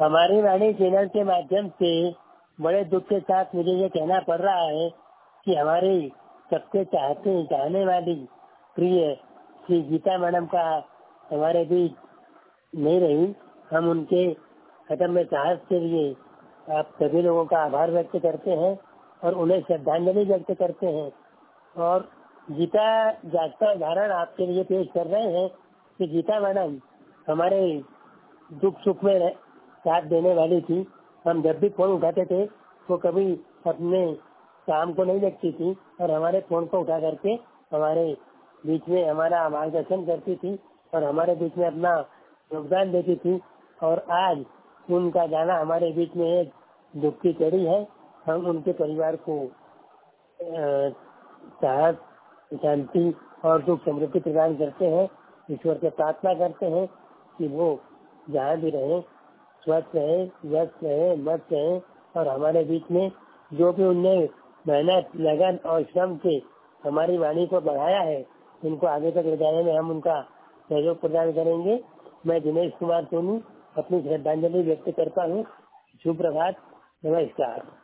हमारी वाणी चैनल के माध्यम से बड़े दुख के साथ मुझे ये कहना पड़ रहा है कि हमारी सबसे चाहने वाली प्रिय श्री गीता मैडम का हमारे बीच नहीं रही। हम उनके खत्म साहस के लिए आप सभी लोगों का आभार व्यक्त करते हैं और उन्हें श्रद्धांजलि व्यक्त करते हैं। और गीता जागता उदाहरण आपके लिए पेश कर रहे हैं कि गीता मैडम हमारे दुख सुख में साथ देने वाली थी। हम जब भी फोन उठाते थे वो कभी अपने काम को नहीं देखती थी और हमारे फोन को उठा करके हमारे बीच में हमारा मार्गदर्शन करती थी और हमारे बीच में अपना योगदान देती थी। और आज उनका जाना हमारे बीच में एक दुख की कड़ी है। हम उनके परिवार को साहस, शांति और दुख समृद्धि प्रदान करते हैं। ईश्वर से प्रार्थना करते हैं कि वो जहाँ भी रहे स्वस्थ रहे, व्यस्त रहे, मस्त रहे और हमारे बीच में जो भी उनने मेहनत, लगन और श्रम से हमारी वाणी को बढ़ाया है उनको आगे तक ले जाने में हम उनका सहयोग प्रदान करेंगे। मैं दिनेश कुमार सोनी अपनी श्रद्धांजलि व्यक्त करता हूँ। शुभ प्रभात, नमस्कार।